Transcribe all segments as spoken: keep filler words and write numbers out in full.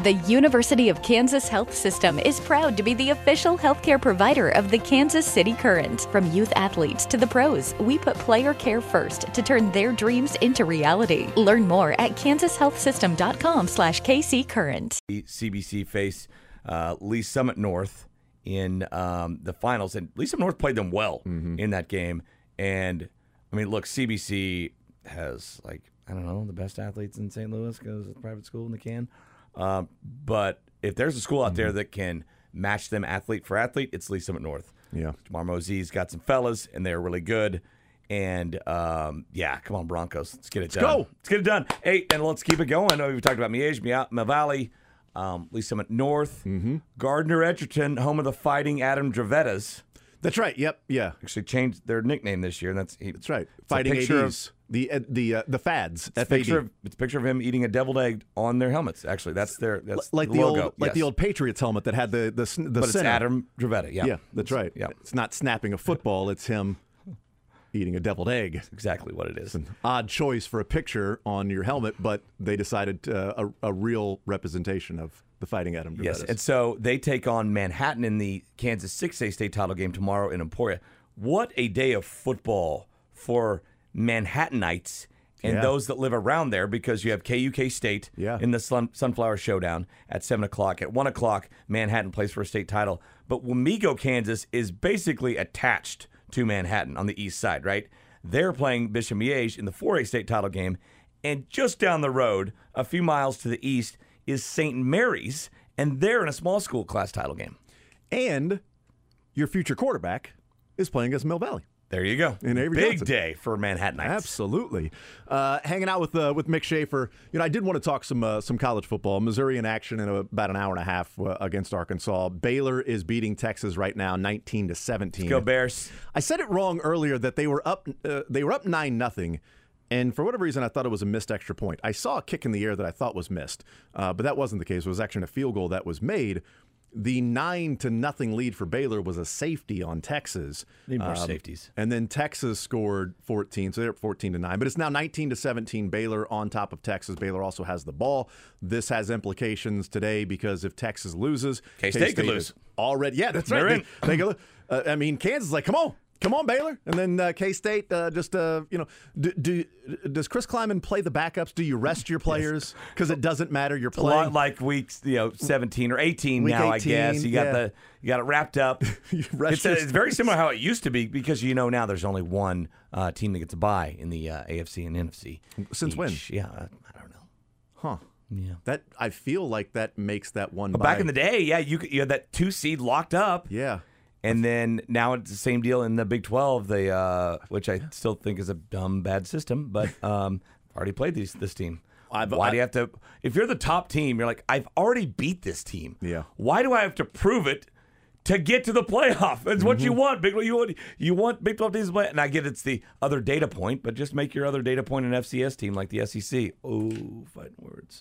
The University of Kansas Health System is proud to be the official healthcare provider of the Kansas City Current. From youth athletes to the pros, we put player care first to turn their dreams into reality. Learn more at kansashealthsystem.com slash kccurrent. C B C face uh, Lee Summit North in um, the finals, and Lee Summit North played them well mm-hmm. in that game. And, I mean, look, C B C has, like, I don't know, the best athletes in Saint Louis because it's a private school and they can. Um, but if there's a school out there that can match them athlete for athlete, it's Lee Summit North. Yeah. Jamar Mosey's got some fellas, and they're really good. And, um, yeah, come on, Broncos. Let's get it let's done. Let's go. Let's get it done. Hey, and let's keep it going. I know we've talked about Miege, Miah Valley, um, Lee Summit North, mm-hmm. Gardner Edgerton, home of the Fighting Adam Dravettas. That's right. Yep. Yeah. Actually changed their nickname this year. And that's he, that's right. Fighting A Ds. The uh, the uh, the fads. It's a picture of, it's a picture of him eating a deviled egg on their helmets. Actually, that's their that's like the, the logo. old like yes. the old Patriots helmet that had the the the but center. It's Adam Dravetta. Yeah. Yeah. That's right. Yeah. It's not snapping a football. It's him eating a deviled egg. That's exactly what it is. It's an odd choice for a picture on your helmet, but they decided uh, a, a real representation of the Fighting Adam Dravettas. Yes, and so they take on Manhattan in the Kansas six A state title game tomorrow in Emporia. What a day of football for Manhattanites and yeah. those that live around there, because you have K U K State yeah. in the Sun- Sunflower Showdown at seven o'clock. At one o'clock, Manhattan plays for a state title. But Wamego, Kansas is basically attached to Manhattan on the east side, right? They're playing Bishop Miege in the four A state title game. And just down the road, a few miles to the east, is Saint Mary's, and they're in a small school class title game. And your future quarterback is playing against Mill Valley. There you go. In Avery Big Johnson. day for Manhattanites. Absolutely. Uh, hanging out with uh, with Mick Schaefer. You know, I did want to talk some uh, some college football. Missouri in action in about an hour and a half uh, against Arkansas. Baylor is beating Texas right now, nineteen to seventeen. Let's go Bears. I said it wrong earlier that they were up. Uh, they were up nine nothing. And for whatever reason, I thought it was a missed extra point. I saw a kick in the air that I thought was missed, uh, but that wasn't the case. It was actually a field goal that was made. The nine to nothing lead for Baylor was a safety on Texas. Need more um, safeties. And then Texas scored fourteen, so they're up fourteen to nine. But it's now nineteen to seventeen. Baylor on top of Texas. Baylor also has the ball. This has implications today because if Texas loses, K-State could lose. Already, yeah, that's right. They're in. They, they go, uh, I mean, Kansas is like, come on. Come on, Baylor. And then uh, K-State, uh, just, uh, you know, do, do, does Chris Kleiman play the backups? Do you rest your players? Because it doesn't matter. You're It's playing. a lot like weeks, you know, seventeen or eighteen Week now, eighteen, I guess. You got yeah. the you got it wrapped up. You rest it's, a, your it's very similar how it used to be, because you know now there's only one uh, team that gets a bye in the uh, A F C and N F C. Since each. when? Yeah, I, I don't know. Huh. Yeah. That I feel like that makes that one. But bye. back in the day, yeah, you could- you had that two seed locked up. Yeah. And then now it's the same deal in the Big twelve, they, uh, which I still think is a dumb, bad system. But um, I've already played these, this team. I've, Why I, do you have to? If you're the top team, you're like, I've already beat this team. Yeah. Why do I have to prove it to get to the playoff? That's what Mm-hmm. you want, Big. You want you want Big twelve teams to play. And I get it's the other data point, but just make your other data point an F C S team like the S E C. Oh, fighting words.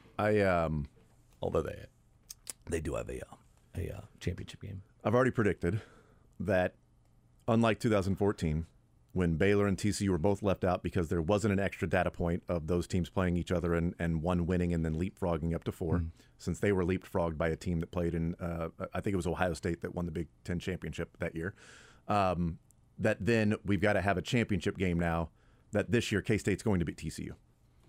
I um, Although they they do have a uh, a uh, championship game. I've already predicted that, unlike two thousand fourteen, when Baylor and T C U were both left out because there wasn't an extra data point of those teams playing each other and, and one winning and then leapfrogging up to four, mm. since they were leapfrogged by a team that played in, uh, I think it was Ohio State that won the Big Ten championship that year, um, that then we've got to have a championship game now that this year K-State's going to beat T C U.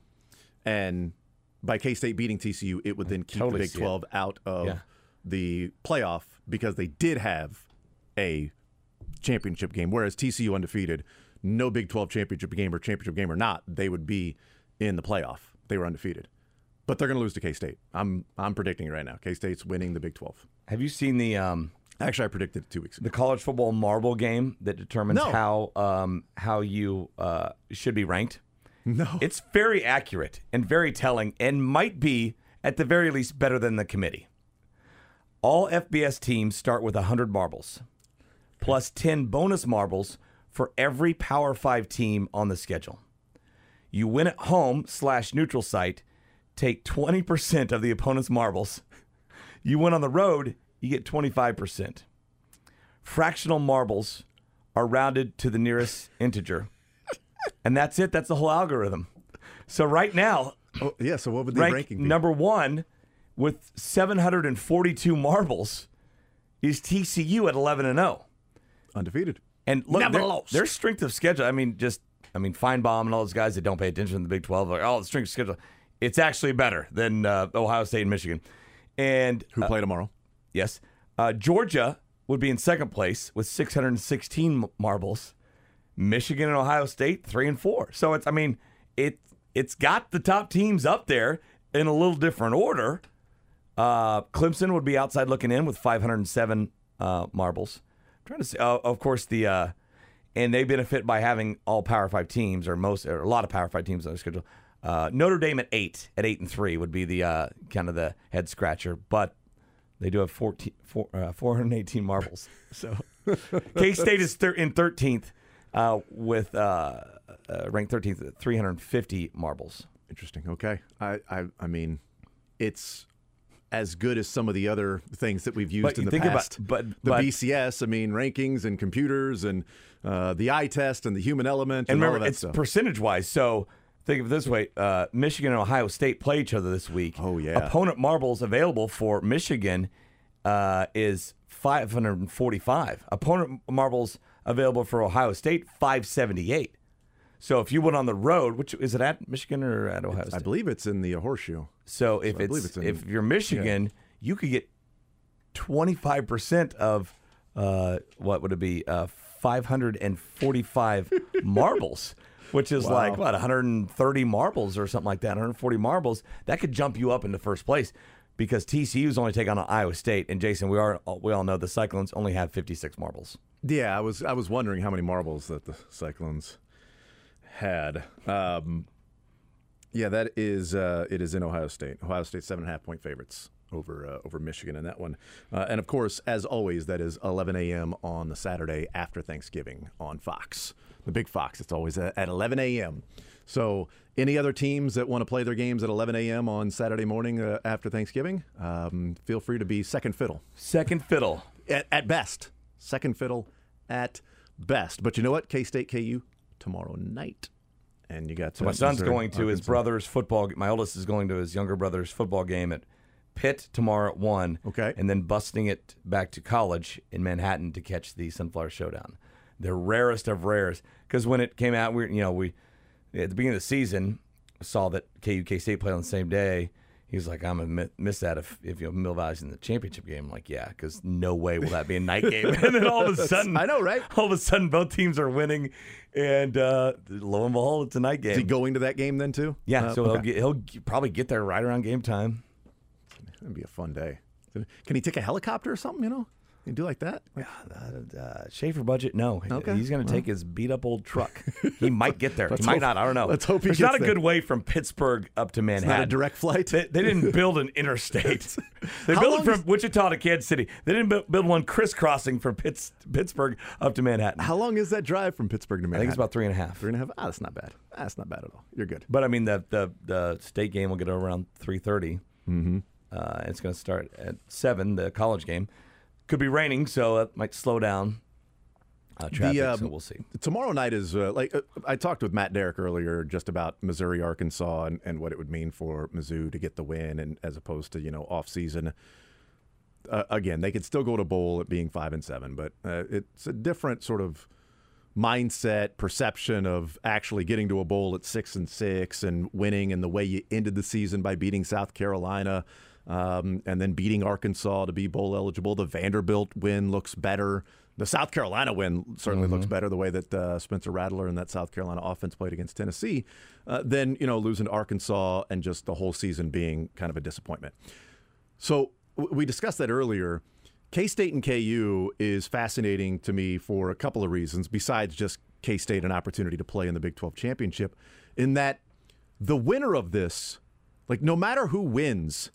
And by K-State beating T C U, it would then keep totally the Big twelve out of yeah. the playoff because they did have a championship game, whereas T C U undefeated, no Big twelve championship game or championship game or not, they would be in the playoff. They were undefeated. But they're going to lose to K-State. I'm I'm predicting it right now. K-State's winning the Big twelve. Have you seen the um, Actually, I predicted it two weeks ago. the college football marble game that determines No. how um, how you uh, should be ranked? No. It's very accurate and very telling, and might be, at the very least, better than the committee. All F B S teams start with one hundred marbles, plus ten bonus marbles for every Power five team on the schedule. You win at home slash neutral site, take twenty percent of the opponent's marbles. You win on the road, you get twenty-five percent. Fractional marbles are rounded to the nearest integer. And that's it. That's the whole algorithm. So right now, Oh, yeah, so what would the rank ranking be? number one with seven hundred forty-two marbles is T C U at eleven and oh. Undefeated. And look, Never their, lost. their strength of schedule, I mean, just, I mean, Feinbaum and all those guys that don't pay attention in the Big twelve, like, oh, the strength of schedule, it's actually better than uh, Ohio State and Michigan. And Who uh, play tomorrow? Yes. Uh, Georgia would be in second place with six hundred sixteen marbles. Michigan and Ohio State, three and four. So it's, I mean, it, it's got the top teams up there in a little different order. Uh, Clemson would be outside looking in with five hundred seven uh, marbles. I'm trying to see, uh, of course, the uh, and they benefit by having all Power Five teams, or most, or a lot of Power Five teams on their schedule. Uh, Notre Dame at eight, at eight and three would be the uh, kind of the head scratcher, but they do have fourteen, four, uh, four hundred eighteen marbles. So K-State is thir- in thirteenth uh, with uh, uh, ranked thirteenth at three hundred fifty marbles. Interesting. Okay. I, I, I mean, it's as good as some of the other things that we've used But in you the think past. about- but- the but- B C S, I mean, rankings and computers and uh, the eye test and the human element and, And all remember, of that it's stuff. percentage-wise. So think of it this way. Uh, Michigan and Ohio State play each other this week. Oh, yeah. Opponent marbles available for Michigan uh, is five hundred forty-five. Opponent marbles available for Ohio State, five seventy-eight. So if you went on the road, which is it at Michigan or at Ohio State? I believe it's in the uh, horseshoe. So if I believe it's, it's in- if you're Michigan, you could get twenty-five percent of uh, what would it be? Uh, five hundred forty-five marbles, which is Wow. like what one hundred thirty marbles or something like that. one hundred forty marbles that could jump you up into first place because T C U's only take on Iowa State, and Jason, we are we all know the Cyclones only have fifty-six marbles. Yeah, I was I was wondering how many marbles that the Cyclones had. Um, yeah, that is uh, it is in Ohio State. Ohio State seven and a half point favorites over uh, over Michigan in that one. Uh, and of course, as always, that is eleven a.m. on the Saturday after Thanksgiving on Fox, the big Fox. It's always at at eleven a.m. So, any other teams that want to play their games at eleven a.m. on Saturday morning uh, after Thanksgiving, um, feel free to be second fiddle. Second fiddle. At, at best. Second fiddle at best. But you know what? K-State, K U, tomorrow night. And you got So my uh, son's Missouri, going to his Arkansas. brother's football. My oldest is going to his younger brother's football game at Pitt tomorrow at one. Okay. And then busting it back to college in Manhattan to catch the Sunflower Showdown. The rarest of rares. Because when it came out, we you know we at the beginning of the season saw that K U K State played on the same day. He was like, I'm gonna miss that if if you know Mill Valley's in the championship game. I'm like, yeah, because no way will that be a night game. And then all of a sudden, I know, right? All of a sudden, both teams are winning, and uh, lo and behold, it's a night game. Is he going to that game then too? Yeah, Uh, so okay. he'll get, he'll g- probably get there right around game time. That'd be a fun day. Can he take a helicopter or something? You know, can he do like that? Like, Uh, uh, Schaefer budget, no. Okay, He's going to well. take his beat up old truck. He might get there. he Let's might hope- not. I don't know. let's hope he There's gets not a there. good way from Pittsburgh up to Manhattan. it's not a direct flight. They, they didn't build an interstate. They How built it long from is- Wichita to Kansas City. They didn't bu- build one crisscrossing from Pitts, Pittsburgh up to Manhattan. How long is that drive from Pittsburgh to I Manhattan? think it's about three and a half. three and a half. Ah, that's not bad. Ah, that's not bad at all. You're good. But I mean, the the, the state game will get over around three thirty. Mm-hmm. Uh, it's going to start at seven. The college game could be raining, so that might slow down uh, traffic. um, so we'll see. Tomorrow night is uh, like uh, I talked with Matt Derrick earlier just about Missouri, Arkansas, and, and what it would mean for Mizzou to get the win, and as opposed to you know off season. Uh, again, they could still go to bowl at being five and seven, but uh, it's a different sort of mindset, perception of actually getting to a bowl at six and six and winning, and the way you ended the season by beating South Carolina. Um, and then beating Arkansas to be bowl eligible. The Vanderbilt win looks better. The South Carolina win certainly Mm-hmm. looks better, the way that uh, Spencer Rattler and that South Carolina offense played against Tennessee. Uh, then, you know, losing to Arkansas and just the whole season being kind of a disappointment. So w- we discussed that earlier. K-State and K U is fascinating to me for a couple of reasons, besides just K-State an opportunity to play in the Big twelve championship, in that the winner of this, like no matter who wins,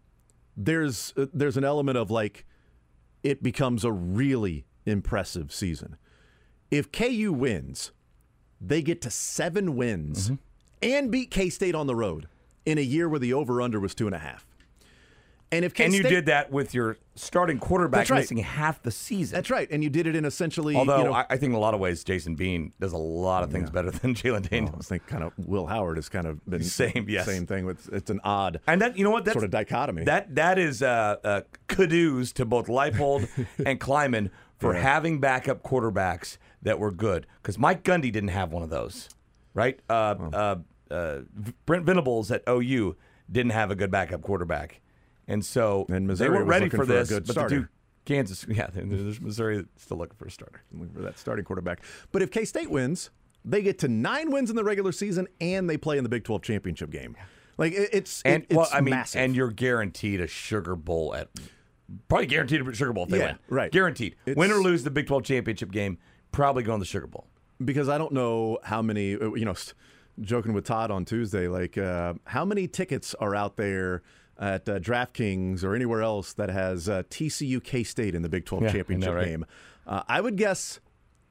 there's uh, there's an element of like it becomes a really impressive season. If K U wins, they get to seven wins and beat K-State on the road in a year where the over-under was two and a half. And if K-State, and you did that with your starting quarterback That's right. missing half the season. That's right. And you did it in essentially. Although you know, I, I think in a lot of ways, Jason Bean does a lot of things Yeah. better than Jalen well, I Daniels. think kind of Will Howard has kind of been Same, yes. same thing. With it's an odd And that you know what that's, sort of dichotomy. That that is uh, uh, kudos to both Leipold and Kleiman for Yeah. having backup quarterbacks that were good. Because Mike Gundy didn't have one of those, right? Uh, uh, uh, Brent Venables at O U didn't have a good backup quarterback, and so And they Missouri were was ready looking for for a this. good but starter. the Duke, Kansas, yeah, there's Missouri still looking for a starter. Looking for that starting quarterback. But if K-State wins, they get to nine wins in the regular season, and they play in the Big twelve championship game. Like it, it's And it, it's well, I mean, massive. and you're guaranteed a Sugar Bowl at probably guaranteed a Sugar Bowl if they Yeah, win. right. Guaranteed. It's- Win or lose the Big twelve championship game, probably going to the Sugar Bowl. because I don't know how many, you know, joking with Todd on Tuesday, like uh, how many tickets are out there at uh, DraftKings or anywhere else that has uh, T C U K-State in the Big twelve Yeah, I know, championship right? game? Uh, I would guess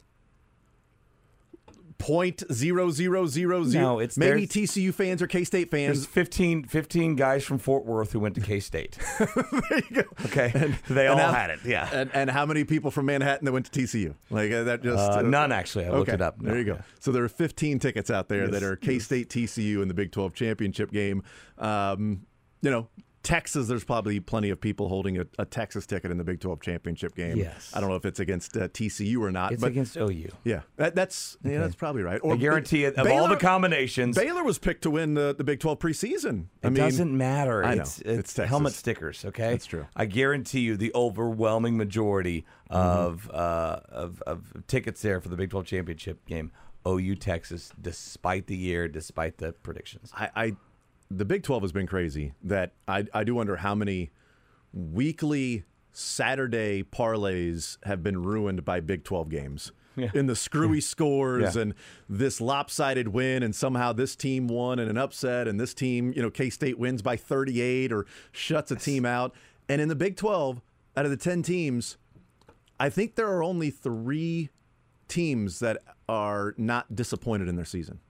point zero zero zero zero. No, it's- maybe there's- T C U fans or K-State There's fans. fifteen, fifteen guys from Fort Worth who went to K-State. There you go. Okay, they all And how- had it. Yeah, And, and how many people from Manhattan that went to T C U? Like uh, that just uh, uh, none actually. I looked Okay, it up. There No, you go. yeah. So there are fifteen tickets out there Yes, that are K-State, T C U in the Big twelve championship game. Um, you know, Texas, there's probably plenty of people holding a, a Texas ticket in the Big twelve championship game. Yes. I don't know if it's against uh, T C U or not. It's but against O U. yeah, that, that's yeah, that's probably right. Or I guarantee it. Of Baylor, all the combinations, Baylor was picked to win the, the Big twelve preseason. I it mean, doesn't matter. I know. It's, It's it's, Texas. helmet stickers. Okay, That's true. I guarantee you, the overwhelming majority Mm-hmm. of, uh, of of tickets there for the Big twelve championship game, O U Texas, despite the year, despite the predictions. I, I the Big twelve has been crazy. That I I do wonder how many weekly Saturday parlays have been ruined by Big twelve games. Yeah. In the screwy scores Yeah. and this lopsided win, and somehow this team won in an upset, and this team, you know, K-State wins by thirty-eight or shuts a team out. And in the Big twelve, out of the ten teams, I think there are only three teams that are not disappointed in their season.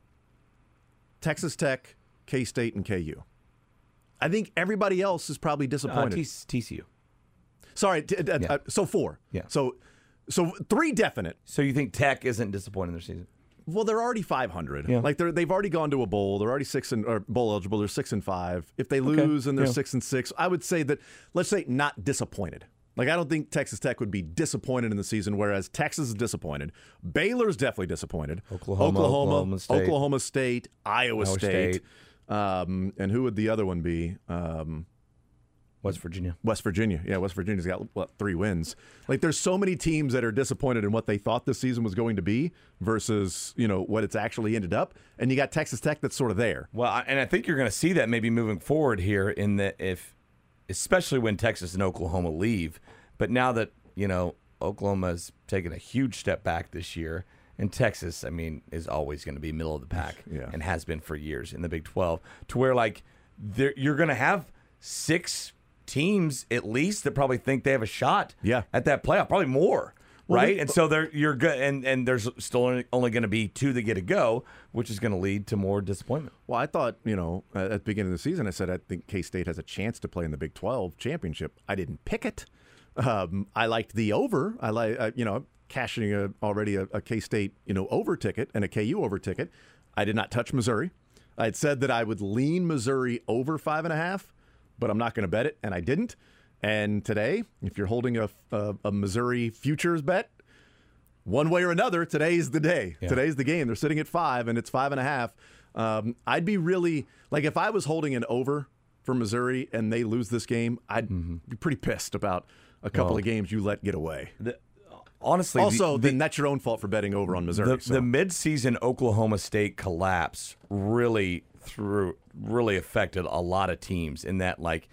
Texas Tech, K-State, and K U. I think everybody else is probably Uh, disappointed. T- T C U. Sorry, t- uh, Yeah. uh, so four. Yeah. So, so three definite. So you think Tech isn't disappointed in their season? Well, they're already five hundred. Yeah. Like they're they've already gone to a bowl. They're already six and or bowl eligible. They're six and five. If they lose and they're Yeah. six and six, I would say that let's say not disappointed. Like I don't think Texas Tech would be disappointed in the season, whereas Texas is disappointed. Baylor's definitely disappointed. Oklahoma, Oklahoma, Oklahoma State. Oklahoma State, Iowa, Iowa State. State. Um, and who would the other one be? Um, West Virginia. West Virginia. Yeah, West Virginia's got what, three wins. Like there's so many teams that are disappointed in what they thought this season was going to be versus, you know, what it's actually ended up. And you got Texas Tech that's sort of there. Well, I- and I think you're going to see that maybe moving forward here in that if, especially when Texas and Oklahoma leave, but now that, you know, Oklahoma's taken a huge step back this year, and Texas, I mean, is always going to be middle of the pack Yeah. and has been for years in the Big twelve, to where, like, there, you're going to have six teams at least that probably think they have a shot Yeah. at that playoff, probably more. Well, Right, we- and so there you're good, and and there's still only, only going to be two that get to go, which is going to lead to more disappointment. Well, I thought, you know, at the beginning of the season, I said I think K-State has a chance to play in the Big twelve championship. I didn't pick it. Um, I liked the over. I like, uh, you know, cashing a, already a, a K-State, you know, over ticket and a K U over ticket. I did not touch Missouri. I had said that I would lean Missouri over five and a half, but I'm not going to bet it, and I didn't. And today, if you're holding a, a, a Missouri futures bet, one way or another, today's the day. Yeah. Today's the game. They're sitting at five, and it's five and a half. Um, I'd be really like if I was holding an over for Missouri and they lose this game, I'd be pretty pissed about a couple Well, of games you let get away. The, honestly, Also, the, then that's your own fault for betting over on Missouri. the, so. the midseason Oklahoma State collapse really through really affected a lot of teams in that, like,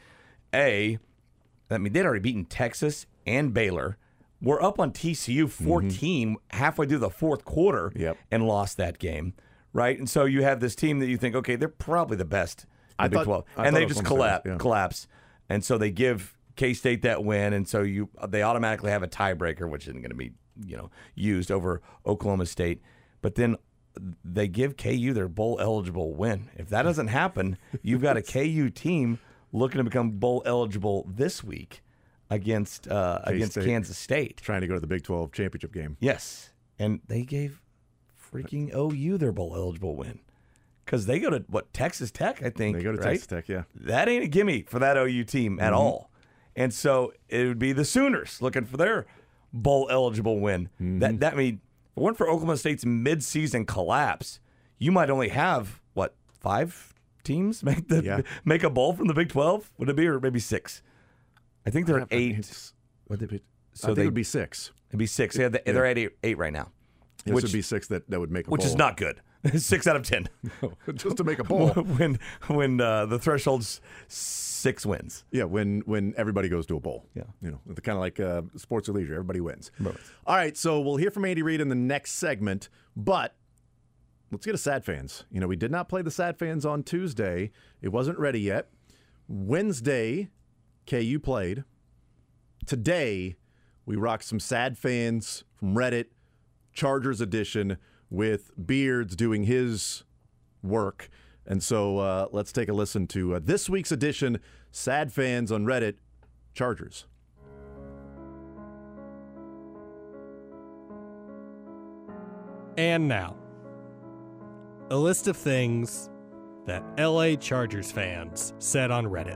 a, I mean, they'd already beaten Texas and Baylor. We're up on T C U fourteen halfway through the fourth quarter Yep. and lost that game, right? And so you have this team that you think, okay, they're probably the best in I the Big thought- twelve, I and thought they just Oklahoma State collapse, was, yeah. collapse, and so they give K-State that win, and so you they automatically have a tiebreaker, which isn't going to be you know used over Oklahoma State, but then they give K U their bowl eligible win. If that doesn't happen, you've got a K U team looking to become bowl eligible this week against uh, against K-State. Kansas State. Trying to go to the Big twelve championship game. Yes, and they gave freaking O U their bowl eligible win because they go to what Texas Tech, I think. They go to right? Texas Tech, yeah. That ain't a gimme for that O U team at mm-hmm. all. And so it would be the Sooners looking for their bowl eligible win. Mm-hmm. That that mean if it weren't for Oklahoma State's midseason collapse, you might only have what five teams make the yeah. make a bowl from the Big twelve? Would it be or maybe six? I think they're at eight. Would it be? So I think it would be six. It'd be six. Yeah, they're at eight, eight right now. This which would be six that, that would make a which bowl. is not good. Six out of ten. No, just to make a bowl. when when uh, the threshold's six wins. Yeah, when when everybody goes to a bowl. Yeah. You know, kind of like uh, sports or leisure. Everybody wins. Right. All right, so we'll hear from Andy Reid in the next segment, but let's get to Sad Fans. You know, we did not play the Sad Fans on Tuesday. It wasn't ready yet. Wednesday, K U played. Today, we rocked some Sad Fans from Reddit, Chargers edition, with Beards doing his work. And so uh, let's take a listen to uh, this week's edition, Sad Fans on Reddit, Chargers. And now, a list of things that L A Chargers fans said on Reddit.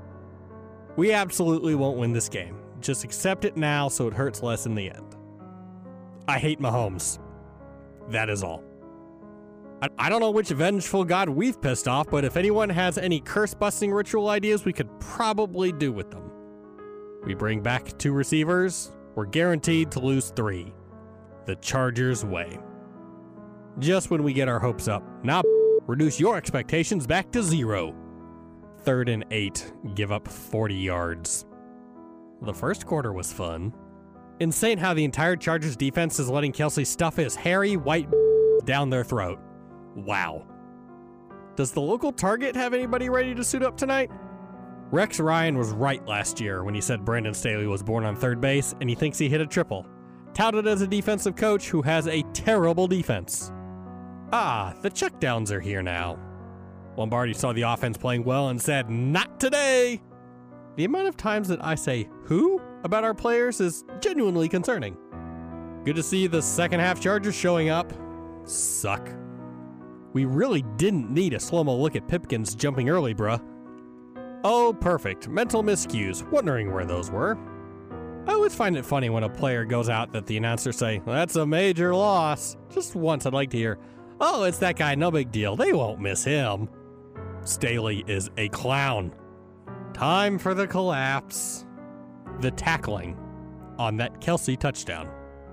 We absolutely won't win this game. Just accept it now so it hurts less in the end. I hate Mahomes. That is all. I, I don't know which vengeful god we've pissed off, but if anyone has any curse-busting ritual ideas, we could probably do with them. We bring back two receivers. We're guaranteed to lose three. The Chargers way. Just when we get our hopes up. Now, reduce your expectations back to zero. Third and eight. Give up forty yards. The first quarter was fun. Insane how the entire Chargers defense is letting Kelsey stuff his hairy white down their throat. Wow. Does the local Target have anybody ready to suit up tonight? Rex Ryan was right last year when he said Brandon Staley was born on third base and he thinks he hit a triple. Touted as a defensive coach who has a terrible defense. Ah, the checkdowns are here now. Lombardi saw the offense playing well and said, "Not today!" The amount of times that I say, "who?" about our players is genuinely concerning. Good to see the second half Chargers showing up. Suck. We really didn't need a slow-mo look at Pipkins jumping early, bruh. Oh, perfect. Mental miscues. Wondering where those were. I always find it funny when a player goes out that the announcers say, "That's a major loss." Just once I'd like to hear, "Oh, it's that guy, no big deal. They won't miss him." Staley is a clown. Time for the collapse. The tackling on that Kelsey touchdown.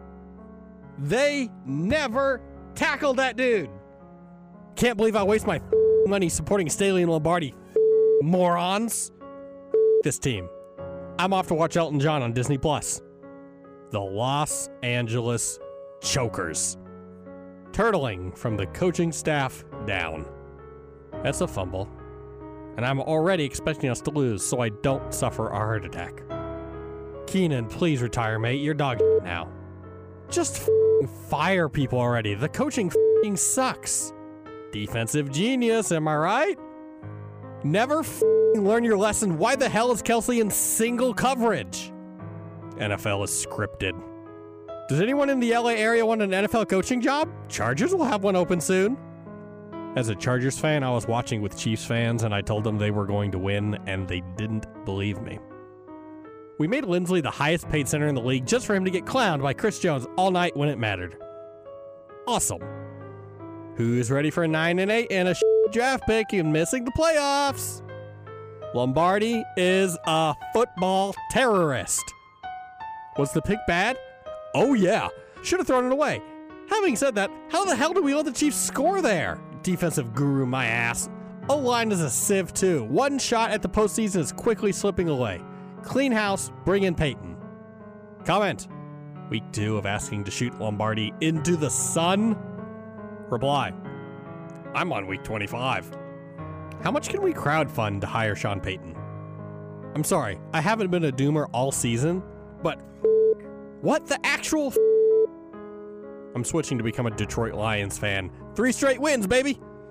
They never tackled that dude. Can't believe I waste my money supporting Staley and Lombardi. Morons. This team. I'm off to watch Elton John on Disney Plus. The Los Angeles Chokers. Turtling from the coaching staff down. That's a fumble. And I'm already expecting us to lose so I don't suffer a heart attack. Keenan, please retire, mate. You're dog now. Just f***ing fire people already. The coaching f***ing sucks. Defensive genius, am I right? Never f***ing learn your lesson. Why the hell is Kelsey in single coverage? N F L is scripted. Does anyone in the L A area want an N F L coaching job? Chargers will have one open soon. As a Chargers fan, I was watching with Chiefs fans, and I told them they were going to win, and they didn't believe me. We made Lindsley the highest paid center in the league just for him to get clowned by Chris Jones all night when it mattered. Awesome. Who's ready for a nine and eight and a draft pick and missing the playoffs? Lombardi is a football terrorist. Was the pick bad? Oh yeah. Should have thrown it away. Having said that, how the hell do we let the Chiefs score there? Defensive guru, my ass. O-line is a sieve too. One shot at the postseason is quickly slipping away. Clean house, bring in Peyton. Comment. Week two of asking to shoot Lombardi into the sun? Reply. I'm on week twenty-five. How much can we crowdfund to hire Sean Payton? I'm sorry, I haven't been a doomer all season, but what the actual f- I'm switching to become a Detroit Lions fan. Three straight wins, baby!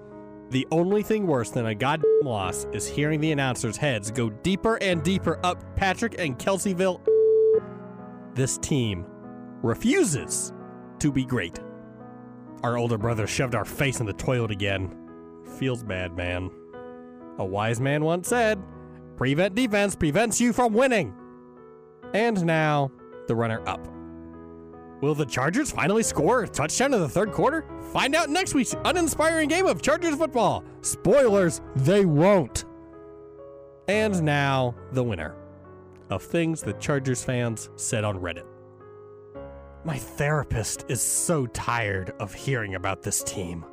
The only thing worse than a goddamn loss is hearing the announcers' heads go deeper and deeper up Patrick and Kelseyville. This team refuses to be great. Our older brother shoved our face in the toilet again. Feels bad, man. A wise man once said, prevent defense prevents you from winning. And now, the runner-up. Will the Chargers finally score a touchdown in the third quarter? Find out next week's uninspiring game of Chargers football. Spoilers, they won't. And now, the winner of things that Chargers fans said on Reddit. My therapist is so tired of hearing about this team.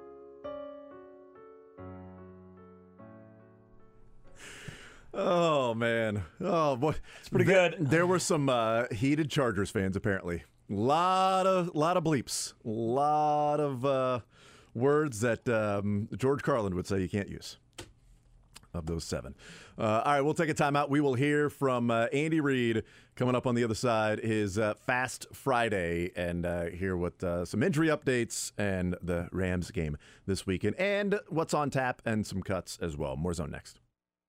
Oh, man. Oh, boy. It's pretty There- good. There were some uh, heated Chargers fans, apparently. Lot of lot of bleeps. Lot of uh, words that um, George Carlin would say you can't use. Of those seven. Uh, all right, we'll take a timeout. We will hear from uh, Andy Reid coming up on the other side, his uh, Fast Friday, and uh, hear what uh, some injury updates and the Rams game this weekend, and what's on tap and some cuts as well. More Zone next.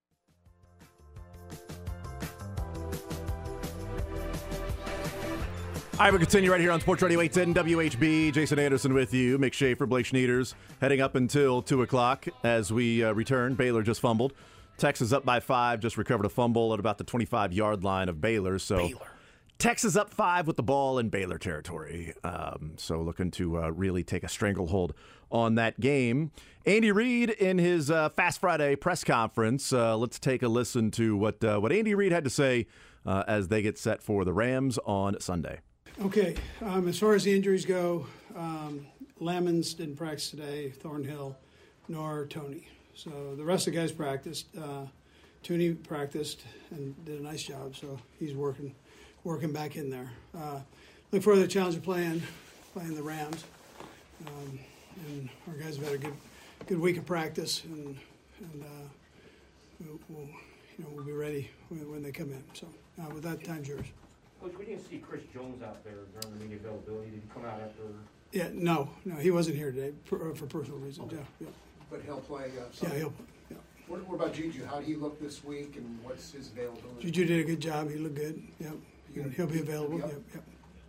All right, we'll continue right here on Sports Radio eight ten W H B. Jason Anderson with you. Mick Schaefer, Blake Schneiders, heading up until two o'clock as we uh, return. Baylor just fumbled. Texas up by five, just recovered a fumble at about the twenty-five-yard line of Baylor. So Baylor. Texas up five with the ball in Baylor territory. Um, so looking to uh, really take a stranglehold on that game. Andy Reid in his uh, Fast Friday press conference. Uh, let's take a listen to what, uh, what Andy Reid had to say uh, as they get set for the Rams on Sunday. Okay, um, as far as the injuries go, um, Lamons didn't practice today, Thornhill, nor Tony. So the rest of the guys practiced. Uh, Tooney practiced and did a nice job, so he's working working back in there. Uh, look forward to the challenge of playing playing the Rams. Um, and our guys have had a good good week of practice, and and uh, we'll, we'll you know we'll be ready when, when they come in. So uh, with that, time's yours. Coach, we didn't see Chris Jones out there during the media availability. Did he come out after? Yeah, no, no, he wasn't here today for, for personal reasons. Okay. Yeah, yeah. But he'll play. Uh, Yeah, Sunday. he'll. Yeah. What, what about Juju? How did he look this week, and what's his availability? Juju did a good job. He looked good. Yep. You gonna- He'll be he'll be available. up? Yep. Yep.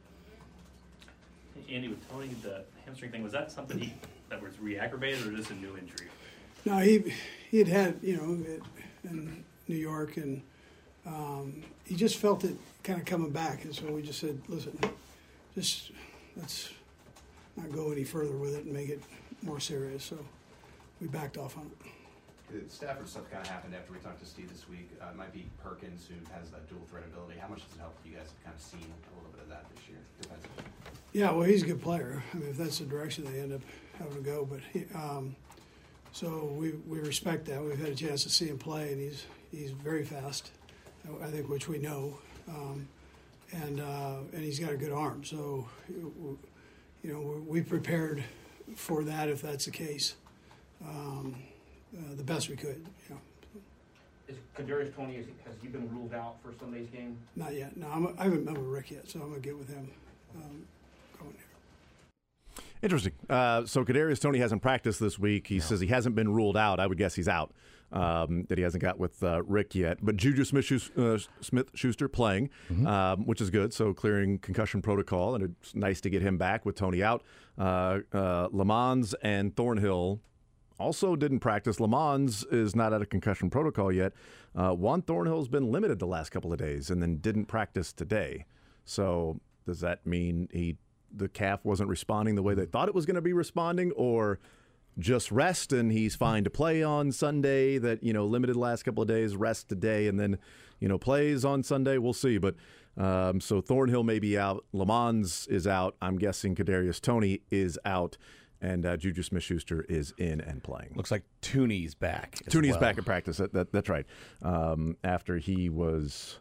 Andy, with Tony, the hamstring thing, was that something he that was re-aggravated or just a new injury? No, he he had had you know it, in New York, and um, he just felt it kind of coming back, and so we just said, listen, just let's not go any further with it and make it more serious. So we backed off on it. The Stafford stuff kind of happened after we talked to Steve this week. Uh, it might be Perkins who has that dual threat ability. How much does it help? You guys have kind of seen a little bit of that this year defensively. Yeah, well, he's a good player. I mean, if that's the direction they end up having to go, but he, um, so we we respect that. We've had a chance to see him play, and he's he's very fast. I think, which we know, um, and uh, and he's got a good arm. So, you know, we prepared for that if that's the case, um, uh, the best we could. You know. Is Kadarius Toney, has, has he been ruled out for Sunday's game? Not yet. No, I'm, I haven't met with Rick yet, so I'm gonna get with him um, going here. Interesting. Uh, so Kadarius Toney hasn't practiced this week. He no. says he hasn't been ruled out. I would guess he's out. Um, that he hasn't got with uh, Rick yet. But Juju Smith-Schuster, uh, Smith-Schuster playing, mm-hmm. um, which is good. So clearing concussion protocol, and it's nice to get him back with Tony out. Uh, uh, Lamons and Thornhill also didn't practice. Lamons is not out of concussion protocol yet. Uh, Juan Thornhill's been limited the last couple of days and then didn't practice today. So does that mean he the calf wasn't responding the way they thought it was going to be responding, or just rest and he's fine to play on Sunday, that, you know, limited last couple of days, rest today, and then, you know, plays on Sunday? We'll see. But um, so Thornhill may be out. Lamons is out. I'm guessing Kadarius Toney is out. And uh, Juju Smith-Schuster is in and playing. Looks like Tooney's back. Tooney's well. back in practice. That, that, that's right. Um, after he was...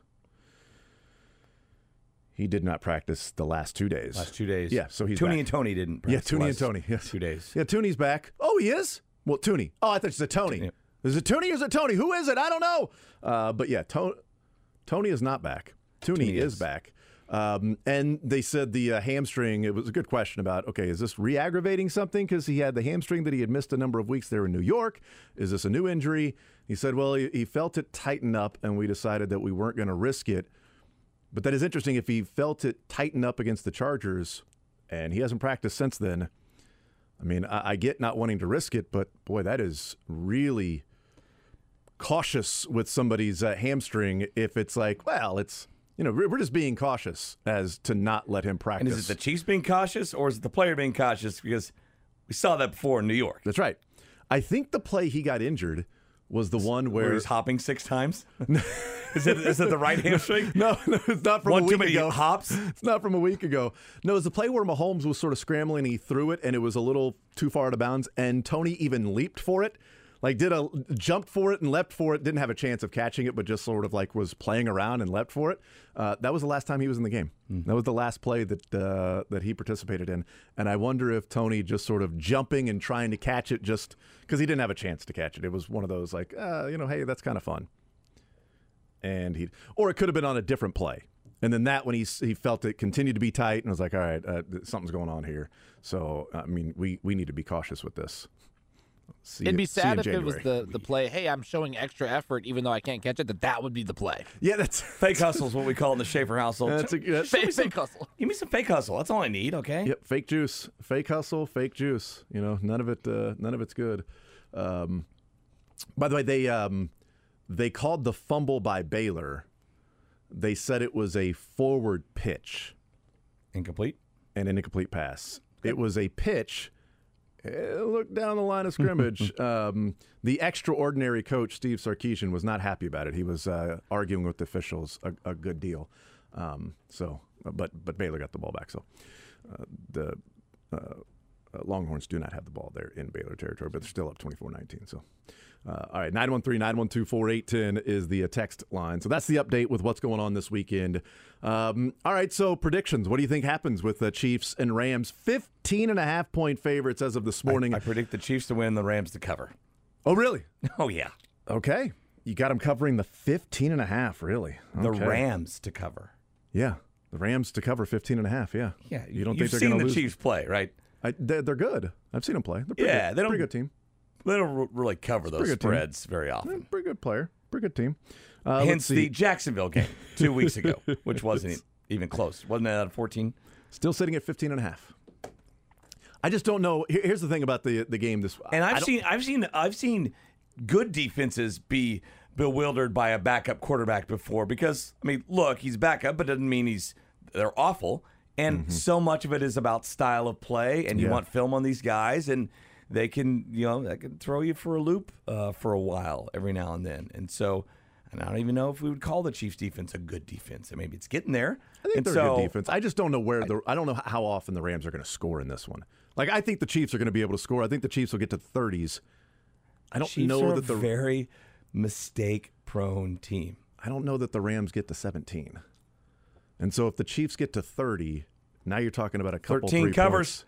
He did not practice the last two days. Last two days. Yeah, so he's Tooney back. and Toney didn't practice. Yeah, Tooney and Toney. Yes. Two days. Yeah, Tooney's back. Oh, he is? Well, Tooney. Oh, I thought you said Tony. Yeah. Is it Tooney or is it Tony? Who is it? I don't know. Uh, but yeah, to- Tony is not back. Tooney, Tooney is. is back. Um, and they said the uh, hamstring, it was a good question about, okay, is this re-aggravating something? Because he had the hamstring that he had missed a number of weeks there in New York. Is this a new injury? He said, well, he, he felt it tighten up, and we decided that we weren't going to risk it. But that is interesting. If he felt it tighten up against the Chargers, and he hasn't practiced since then, I mean, I, I get not wanting to risk it, but boy, that is really cautious with somebody's uh, hamstring if it's like, well, it's, you know, we're just being cautious as to not let him practice. And is it the Chiefs being cautious, or is it the player being cautious? Because we saw that before in New York. That's right. I think the play he got injured was the one where, where he's hopping six times. is it is it the right hamstring? No, no, it's not from one a week too many ago. Hops. It's not from a week ago. No, it's the play where Mahomes was sort of scrambling. He threw it, and it was a little too far out of bounds. And Tony even leaped for it, like did a jumped for it and leapt for it. Didn't have a chance of catching it, but just sort of like was playing around and leapt for it. Uh, that was the last time he was in the game. Mm. That was the last play that uh, that he participated in. And I wonder if Tony just sort of jumping and trying to catch it just because he didn't have a chance to catch it. It was one of those like, uh, you know, hey, that's kind of fun. And he, or it could have been on a different play. And then that when he he felt it continued to be tight and was like, all right, uh, something's going on here. So I mean, we we need to be cautious with this. See It'd you, be sad if January. it was the, the play, hey, I'm showing extra effort even though I can't catch it, that that would be the play. Yeah, that's fake hustle is what we call it in the Schaefer household. That's a, that's, Fake, fake hustle. Give me some fake hustle. That's all I need, okay? Yep, fake juice, fake hustle, fake juice. You know, none of it, uh, none of it's good. Um, by the way, they um, they called the fumble by Baylor. They said it was a forward pitch, incomplete, and an incomplete pass. It was a pitch. Look down the line of scrimmage. um, the extraordinary coach, Steve Sarkisian, was not happy about it. He was uh, arguing with the officials a, a good deal. Um, so, but but Baylor got the ball back. So uh, the uh, Longhorns do not have the ball there in Baylor territory, but they're still up twenty-four nineteen. So, uh, all right, nine one three, nine one two, four eight one zero is the uh, text line. So that's the update with what's going on this weekend. Um, all right, so predictions. What do you think happens with the Chiefs and Rams? fifteen and a half point favorites as of this morning. I, I predict the Chiefs to win, the Rams to cover. Oh, really? Oh, yeah. Okay. You got them covering the fifteen and a half, really. Okay. The Rams to cover. Yeah, the Rams to cover fifteen and a half, yeah. Yeah, you don't you've think they're going to lose? seen the Chiefs play, right? I, they're, they're good. I've seen them play. They're pretty yeah, good. they don't, pretty good team. They don't really cover It's a those pretty good team. spreads very often. They're a pretty good player. Pretty good team. Uh, let's Hence see. the Jacksonville game two weeks ago, which wasn't even close. Wasn't it out of fourteen? Still sitting at fifteen and a half. I just don't know. Here- Here's the thing about the the game. This And I I've don't- seen, I've seen, I've seen good defenses be bewildered by a backup quarterback before. Because I mean, look, he's backup, but doesn't mean he's they're awful. And so much of it is about style of play, and you Yeah. want film on these guys, and they can, you know, they can throw you for a loop uh, for a while every now and then. And so, and I don't even know if we would call the Chiefs defense a good defense. And maybe it's getting there. I think and they're so, a good defense. I just don't know where the. I don't know how often the Rams are going to score in this one. Like I think the Chiefs are going to be able to score. I think the Chiefs will get to thirties. I don't Chiefs know are that the a very mistake-prone team. I don't know that the Rams get to seventeen. And so if the Chiefs get to thirty, now you're talking about a couple thirteen three covers.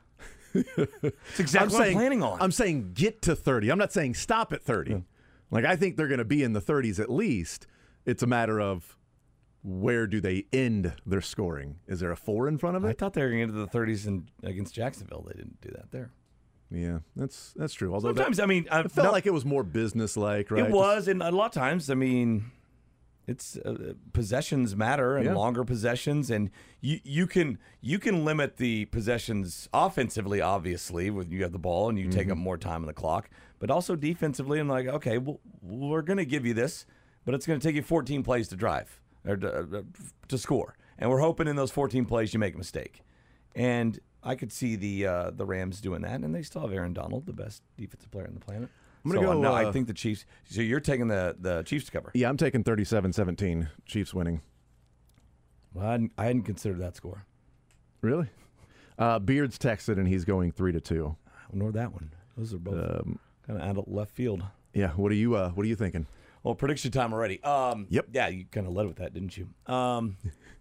It's exactly what I'm planning on. I'm saying get to thirty. I'm not saying stop at thirty. Yeah. Like I think they're going to be in the thirties at least. It's a matter of where do they end their scoring? Is there a four in front of it? I thought they were going to get into the thirties in, against Jacksonville. They didn't do that there. Yeah, that's that's true. Although sometimes, that, I mean, I it felt no, like it was more business-like, right? It was, and a lot of times, I mean, it's uh, possessions matter and Yeah. longer possessions, and you you can you can limit the possessions offensively, obviously, when you have the ball and you Mm-hmm. take up more time on the clock, but also defensively. I'm like, okay, well, we're going to give you this, but it's going to take you fourteen plays to drive or to, uh, to score, and we're hoping in those fourteen plays you make a mistake, and I could see the uh, the Rams doing that, and they still have Aaron Donald, the best defensive player on the planet. I'm gonna so, go, no, uh, I think the Chiefs. So you're taking the, the Chiefs to cover. Yeah, I'm taking thirty-seven seventeen, Chiefs winning. Well, I hadn't, I hadn't considered that score. Really? Uh, Beards texted, and he's going three to two. Nor that one. Those are both Um, kind of out of left field. Yeah. What are you? Uh, what are you thinking? Well, prediction time already. Um, Yep. Yeah, you kind of led with that, didn't you? Um,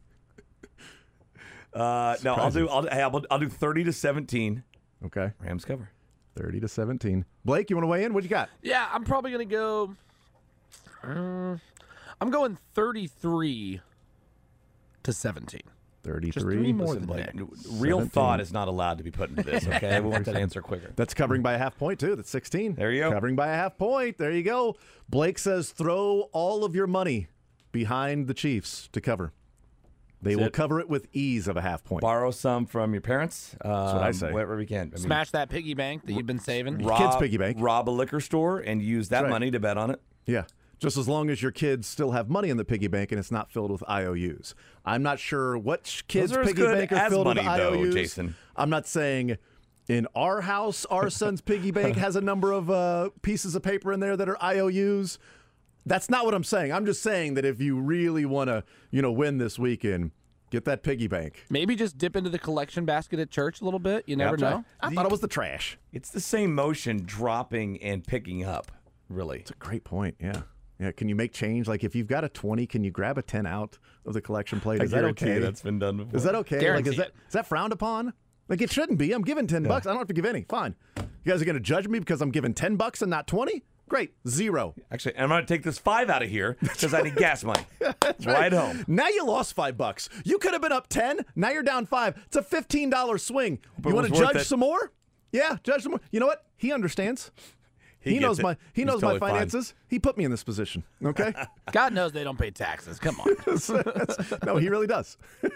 uh, no, I'll do. I'll, hey, I'll, I'll do thirty to seventeen. Okay. Rams cover. Thirty to seventeen. Blake, you want to weigh in? What you got? Yeah, I'm probably going to go. Uh, I'm going thirty-three to seventeen. thirty-three. Just three more Listen, than Blake, Nick. real seventeen. thought is not allowed to be put into this, okay? We want that answer quicker. That's covering by a half point, too. That's sixteen. There you go. Covering by a half point. There you go. Blake says throw all of your money behind the Chiefs to cover. They That's will it. cover it with ease of a half point. Borrow some from your parents. Um, That's what I say. Wherever we can. I mean, Smash that piggy bank that you've been saving. Rob- Kids piggy bank. Rob a liquor store and use that That's right. money to bet on it. Yeah. Just as long as your kids still have money in the piggy bank and it's not filled with I O Us. I'm not sure what sh- kids' Those are as piggy good bank are as filled money, with I O Us. though, Jason. I'm not saying in our house, our son's piggy bank has a number of uh, pieces of paper in there that are I O Us. That's not what I'm saying. I'm just saying that if you really want to, you know, win this weekend, get that piggy bank. Maybe just dip into the collection basket at church a little bit. You never That's right. know. I thought it was the trash. It's the same motion dropping and picking up, really. That's a great point. Yeah. Yeah. Can you make change? Like if you've got a twenty, can you grab a ten out of the collection plate? I Is that guarantee okay? that's been done before. Is that okay? Like, Guaranteed. is that is that frowned upon? Like it shouldn't be. I'm giving ten bucks. I don't have to give any. Fine. You guys are going to judge me because I'm giving ten bucks and not twenty? Great. Zero. Actually, I'm going to take this five out of here because I need gas money. That's right home. Now you lost five bucks. You could have been up ten. Now you're down five. It's a fifteen dollars swing. But you it want to was worth judge it. some more? Yeah, judge some more. You know what? He understands. He, He knows gets it. my he He's knows totally my fine. finances. He put me in this position. Okay. God knows they don't pay taxes. Come on. No, he really does.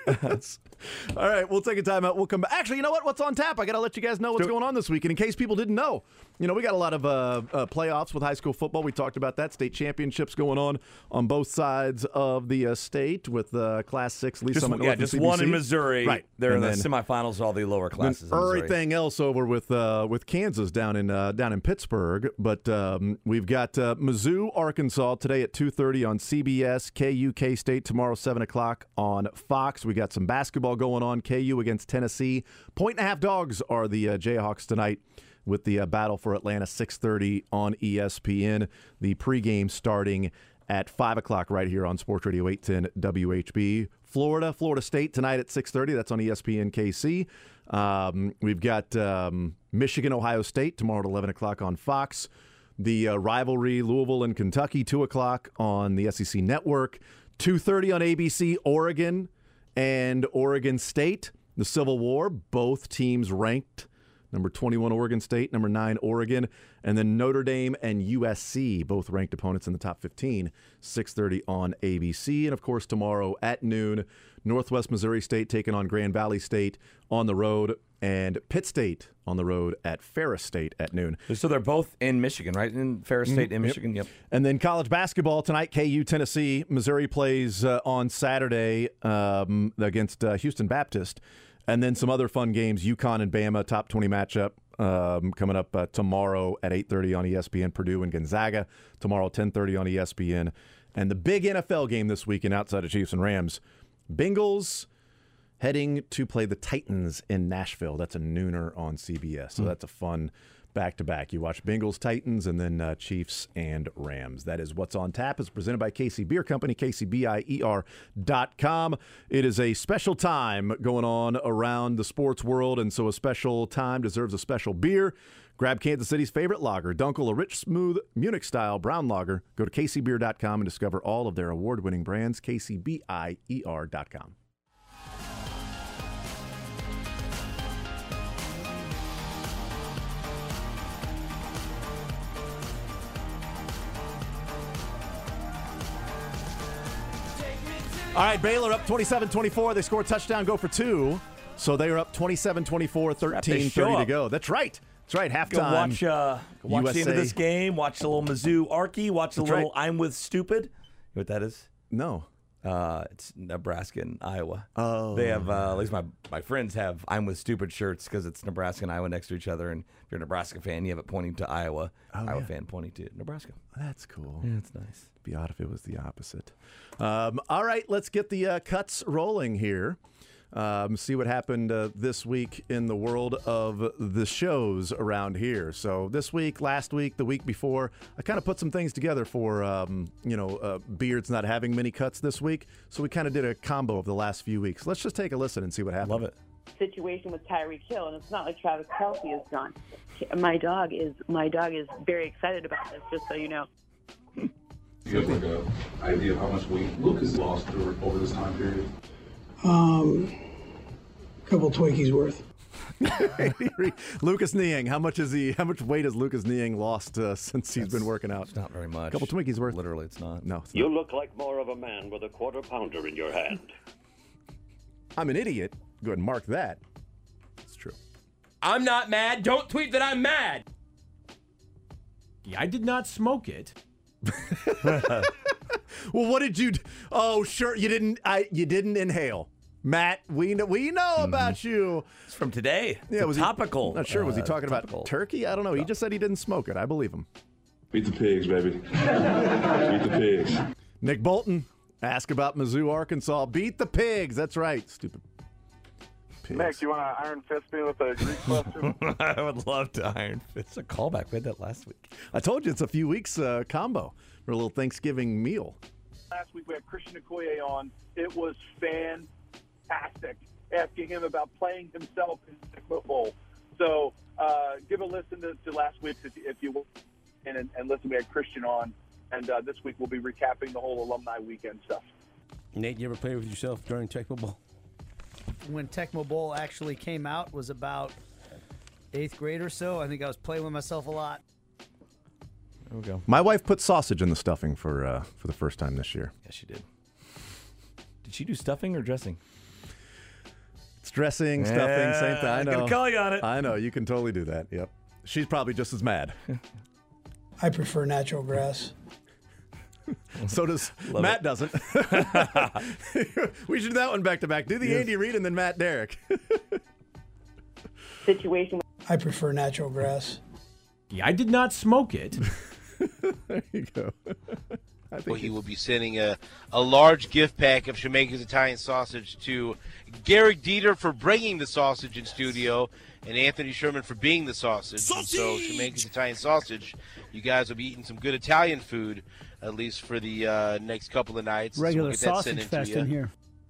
All right, we'll take a time out. We'll come back. Actually, you know what? What's on tap? I got to let you guys know what's going on this weekend in case people didn't know. You know, we got a lot of uh, uh, playoffs with high school football. We talked about that. State championships going on on both sides of the uh, state with uh, Class six, Lee Just, Summit yeah, North, just and C B C. one in Missouri. Right. They're And in the then- semifinals of all the lower classes in then Missouri. everything else over with uh, with Kansas down in uh, down in Pittsburgh, but um, we've got uh, Mizzou, Arkansas today at two thirty on C B S. K U K State tomorrow seven o'clock on Fox. We got some basketball going on. K U against Tennessee. Point and a half dogs are the uh, Jayhawks tonight with the uh, battle for Atlanta six thirty on E S P N. The pregame starting at five o'clock right here on Sports Radio eight ten W H B. Florida, Florida State tonight at six thirty. That's on E S P N K C. Um, we've got um, Michigan, Ohio State tomorrow at eleven o'clock on Fox. The uh, rivalry, Louisville and Kentucky, two o'clock on the S E C Network. two thirty on A B C, Oregon and Oregon State. The Civil War, both teams ranked. Number twenty-one, Oregon State. Number nine, Oregon. And then Notre Dame and U S C, both ranked opponents in the top fifteen. six thirty on A B C. And, of course, tomorrow at noon, Northwest Missouri State taking on Grand Valley State on the road. And Pitt State on the road at Ferris State at noon. So they're both in Michigan, right? In Ferris State in Yep. Michigan, yep. And then college basketball tonight, K U, Tennessee. Missouri plays uh, on Saturday um, against uh, Houston Baptist. And then some other fun games, UConn and Bama, top twenty matchup um, coming up uh, tomorrow at eight thirty on E S P N. Purdue and Gonzaga tomorrow ten thirty on E S P N. And the big N F L game this weekend outside of Chiefs and Rams, Bengals heading to play the Titans in Nashville. That's a nooner on C B S. So that's a fun back-to-back. You watch Bengals, Titans, and then uh, Chiefs and Rams. That is What's on Tap. It's presented by K C Beer Company, K C B I E R dot com. It is a special time going on around the sports world, and so a special time deserves a special beer. Grab Kansas City's favorite lager, Dunkel, a rich, smooth, Munich-style brown lager. Go to K C Beer dot com and discover all of their award-winning brands, K C B I E R dot com. All right, Baylor up twenty-seven twenty-four. They score a touchdown, go for two. So they are up twenty-seven twenty-four, thirteen thirty to go. That's right. That's right. Halftime. Go watch, uh, go watch the end of U S A. this game. Watch the little Mizzou Arky. Watch the That's little right. I'm with Stupid. You know what that is? No. Uh, it's Nebraska and Iowa. Oh. They have, uh, at least my, my friends have I'm with Stupid shirts because it's Nebraska and Iowa next to each other. And if you're a Nebraska fan, you have it pointing to Iowa. Oh, Iowa yeah. fan pointing to Nebraska. That's cool. Yeah, it's nice. Be odd if it was the opposite. Um, all right, let's get the uh, cuts rolling here. Um, see what happened uh, this week in the world of the shows around here. So this week, last week, the week before, I kind of put some things together for, um, you know, uh, Beards not having many cuts this week. So we kind of did a combo of the last few weeks. Let's just take a listen and see what happened. Love it. Situation with Tyreek Hill, and it's not like Travis Kelce is gone. My dog is my dog is very excited about this, just so you know. Do you have like a idea of how much weight Luke has lost over, over this time period? Um, couple Twinkies worth. Lucas Niang, how much is he? How much weight has Lucas Niang lost uh, since he's That's- been working out? It's not very much. A couple Twinkies worth. Literally, it's not. No, it's You not. look like more of a man with a quarter pounder in your hand. I'm an idiot. Go ahead and mark that. It's true. I'm not mad. Don't tweet that I'm mad. Yeah, I did not smoke it. Well, what did you? D- oh, sure, you didn't. I you didn't inhale, Matt. We know we know about you. It's from today. Yeah, It's was topical. He, not sure. Was he uh, talking topical. about turkey? I don't know. He just said he didn't smoke it. I believe him. Beat the pigs, baby. Beat the pigs. Nick Bolton, ask about Mizzou, Arkansas. Beat the pigs. That's right. Stupid pigs. Nick, you want to Iron Fist me with a Greek question? I would love to Iron Fist. It's a callback. We had that last week. I told you it's a few weeks uh, combo for a little Thanksgiving meal. Last week we had Christian Okoye on. It was fantastic, asking him about playing himself in the football. So uh, give a listen to, to last week's if, if you will, and, and, and listen. We had Christian on, and uh, this week we'll be recapping the whole alumni weekend stuff. Nate, you ever play with yourself during Tecmo Bowl? When Tecmo Bowl actually came out was about eighth grade or so. I think I was playing with myself a lot. There we go. My wife put sausage in the stuffing for uh, for the first time this year. Yes, she did. Did she do stuffing or dressing? It's dressing, stuffing, Yeah, same thing. I know. gonna call you on it. I know. You can totally do that. Yep. She's probably just as mad. I prefer natural grass. So does Love Matt it. doesn't. We should do that one back to back. Do the Yes. Andy Reid and then Matt Derrick. Situation. I prefer natural grass. Yeah, I did not smoke it. There you go. I Well, he will be sending a, a large gift pack of Shemaker's Italian sausage to Garrick Dieter for bringing the sausage in studio and Anthony Sherman for being the sausage. And so Shemaker's Italian sausage, you guys will be eating some good Italian food, at least for the uh, next couple of nights. Regular so we'll get that sausage sent fest into in you. here.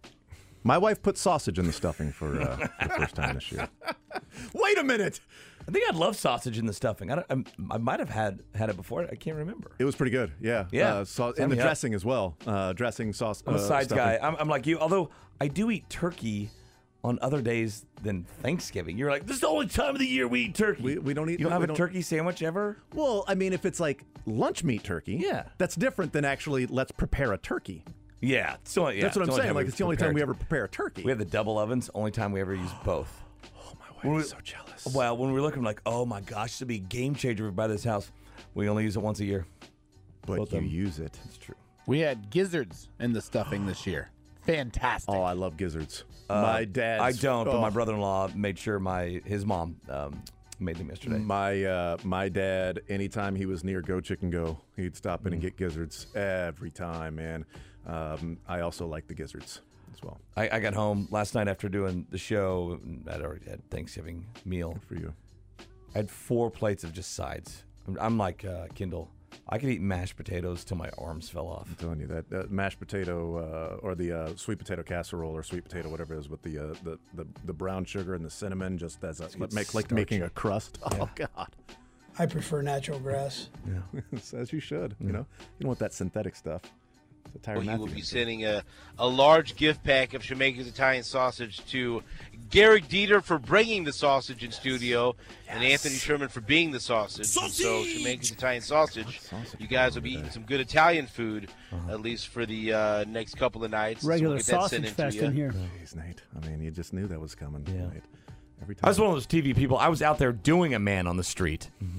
My wife put sausage in the stuffing for, uh, for the first time this year. Wait a minute. I think I'd love sausage in the stuffing. I, don't, I'm, I might have had had it before. I can't remember. It was pretty good. Yeah. Yeah. Uh, sau- Sign and the me up. dressing as well. Uh, dressing, sauce. I'm a uh, sides stuffing. guy. I'm, I'm like you. Although I do eat turkey on other days than Thanksgiving. You're like, this is the only time of the year we eat turkey. We, we don't eat. You don't have we a turkey sandwich ever? Well, I mean, if it's like lunch meat turkey, Yeah. that's different than actually let's prepare a turkey. Yeah. So, yeah That's what it's I'm the only saying. time Like we it's the only prepare time we it. ever prepare a turkey. We have the double ovens. Only time we ever use both. Oh, my wife is so jealous. Well, when we were looking, like, oh my gosh, this would be a game changer if we buy this house. We only use it once a year. But Both you of them. use it. It's true. We had gizzards in the stuffing this year. Fantastic. Oh, I love gizzards. Uh, my dad. I don't, but my oh. brother-in-law made sure my his mom um, made them yesterday. My uh, my dad, anytime he was near Go Chicken Go, he'd stop in and get gizzards every time, man. Um, I also like the gizzards as well. I, I got home last night after doing the show. I'd already had Thanksgiving meal. Good for you. I had four plates of just sides. I'm, I'm like uh, Kendall. I could eat mashed potatoes till my arms fell off. I'm telling you that, that mashed potato uh, or the uh, sweet potato casserole or sweet potato, whatever it is, with the uh, the, the the brown sugar and the cinnamon, just as a, gets make, like starchy. making a crust. Oh Yeah. God. I prefer natural grass. Yeah. As you should. You know, you don't want that synthetic stuff. It's a Tyrann Well, he will Matthew be thing. sending a, a large gift pack of Shemaker's Italian sausage to Garrick Dieter for bringing the sausage in studio and Anthony Sherman for being the sausage. And so Shemaker's Italian sausage, you guys will be eating some good Italian food, at least for the uh, next couple of nights. So we'll Regular get that sent sausage into fest you. in here. Jeez, Nate. I mean, you just knew that was coming. Yeah. Nate. Every I time. was one of those T V people. I was out there doing a man on the street. Mm-hmm.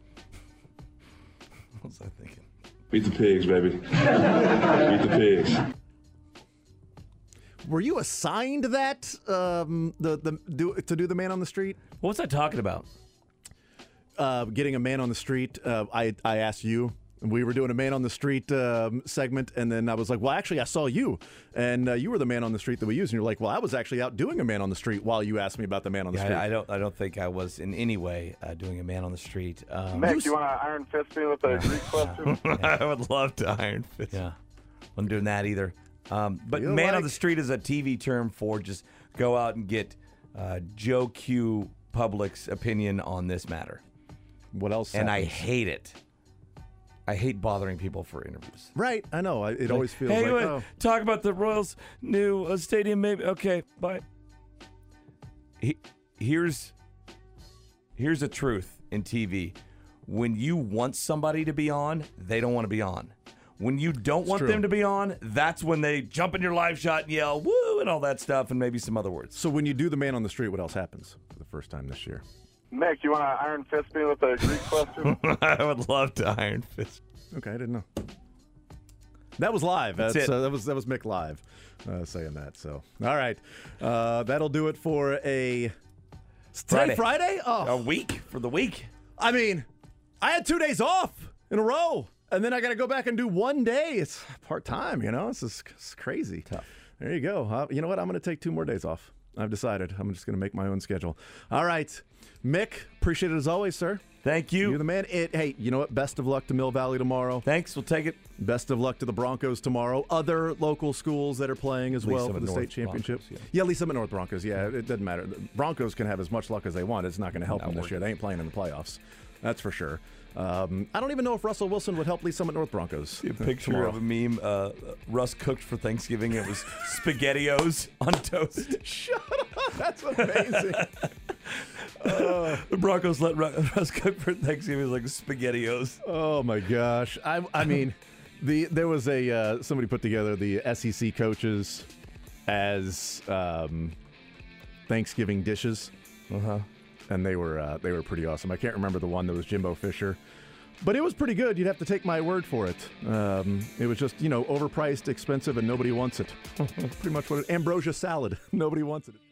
What was I thinking? Beat the pigs, baby. Beat the pigs. Were you assigned that um, the the do, to do the man on the street? What was I talking about? Uh, getting a man on the street. Uh, I I asked you. We were doing a man on the street um, segment, and then I was like, "Well, actually, I saw you, and uh, you were the man on the street that we used." And you're like, "Well, I was actually out doing a man on the street while you asked me about the man on the Yeah, street." I, I don't. I don't think I was in any way uh, doing a man on the street. Um, Nick, you want to Iron Fist me with a Greek question? I would love to Iron Fist. Yeah, I'm doing that either. Um, but Feel man on like- the street is a T V term for just go out and get uh, Joe Q Public's opinion on this matter. What else? And I happens? hate it. I hate bothering people for interviews. Right, I know. I, it Like, always feels hey, like, wait, oh, talk about the Royals' new uh, stadium, maybe. Okay, bye. he, here's here's a truth in T V. When you want somebody to be on, they don't want to be on. When you don't It's want true. them to be on, that's when they jump in your live shot and yell, woo, and all that stuff, and maybe some other words. So when you do the man on the street, what else happens for the first time this year? Mick, you want to Iron Fist me with a Greek question? I would love to Iron Fist. Okay, I didn't know. That was live. That's That's, it. Uh, that was that was Mick live uh, saying that. So all right, uh, that'll do it for a today Friday. Friday. Oh, A week for the week. I mean, I had two days off in a row, and then I got to go back and do one day. It's part time, you know. This is it's crazy. Tough. There you go. Uh, you know what? I'm going to take two more days off. I've decided. I'm just going to make my own schedule. All right, Mick. Appreciate it as always, sir. Thank you. You're the man. It, hey, you know what? Best of luck to Mill Valley tomorrow. Thanks. We'll take it. Best of luck to the Broncos tomorrow. Other local schools that are playing as Lee well Summit for the North state championship. Broncos, yeah. Lee Summit North Broncos. Yeah, it doesn't matter. The Broncos can have as much luck as they want. It's not going to help Not them this working. year. They ain't playing in the playoffs. That's for sure. Um, I don't even know if Russell Wilson would help Lee Summit North Broncos. See a picture tomorrow. of a meme. Uh, Russ cooked for Thanksgiving. It was SpaghettiOs on toast. Shut up. That's amazing. uh, The Broncos let Ru- Russ cook for Thanksgiving. It was like SpaghettiOs. Oh my gosh! I I mean, the there was a uh, somebody put together the S E C coaches as um, Thanksgiving dishes, uh-huh. and they were uh, they were pretty awesome. I can't remember the one that was Jimbo Fisher, but it was pretty good. You'd have to take my word for it. Um, it was just you know overpriced, expensive, and nobody wants it. Pretty much what it, ambrosia salad. Nobody wants it.